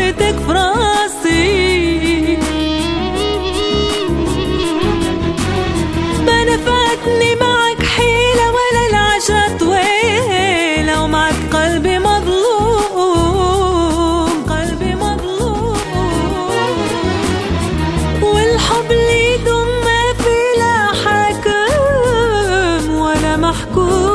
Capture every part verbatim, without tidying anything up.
صورتك في راسي، ما نفعتني معك حيلة ولا العشرة طويلة، ومعك قلبي مظلوم، قلبي مظلوم، والحب اللي يدوم ما في لا حاكم ولا محكوم.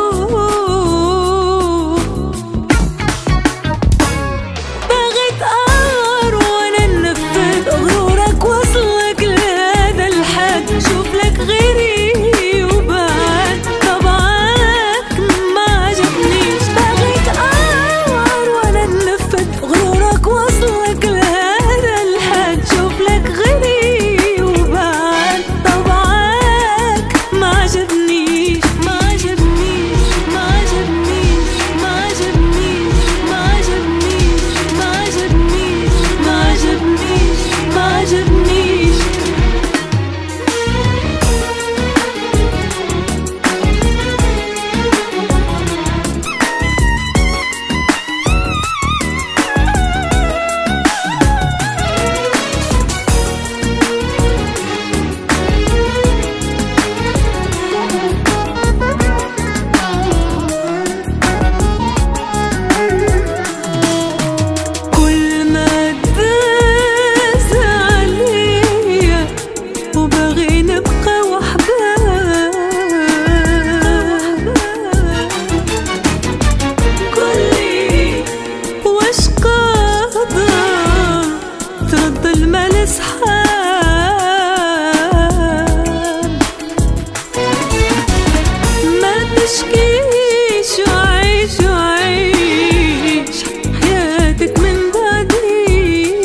ما تشكيش وعيش وعيش حياتك من بعدي،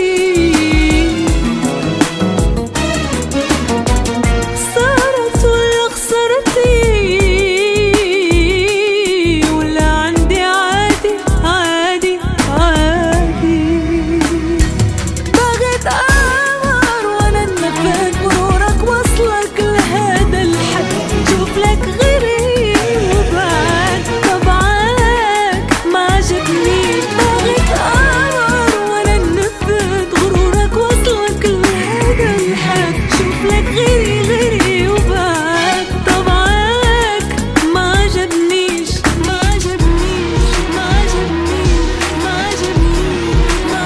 صارت ولا خسرتي ولا عندي عادي عادي عادي. بغيت أعمر وأنا نفذ غرورك وصلك لهذا الحد، شوف لك غيري وبعد طبعك ما عجبنيش. بغيت أعمر وأنا نفذ غرورك وصلك لهذا الحد، شوف لك غيري غيري وبعد طبعك ما عجبنيش، ما عجبنيش، ما عجبنيش، ما عجبنيش، ما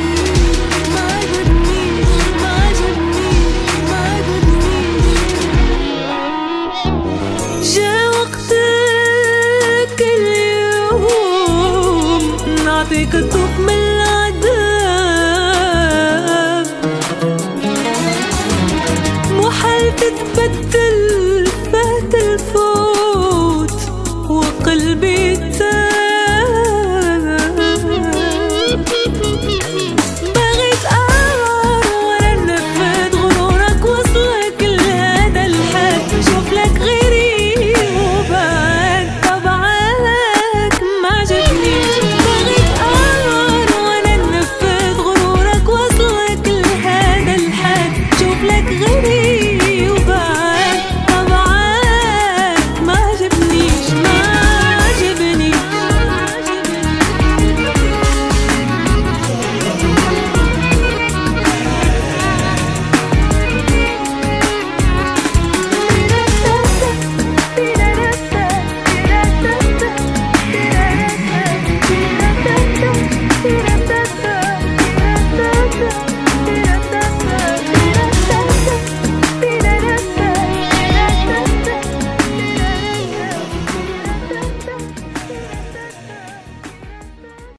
عجبنيش، ما عجبنيش، ما عجبنيش. جا وقتك اليوم نعطيك الضوء من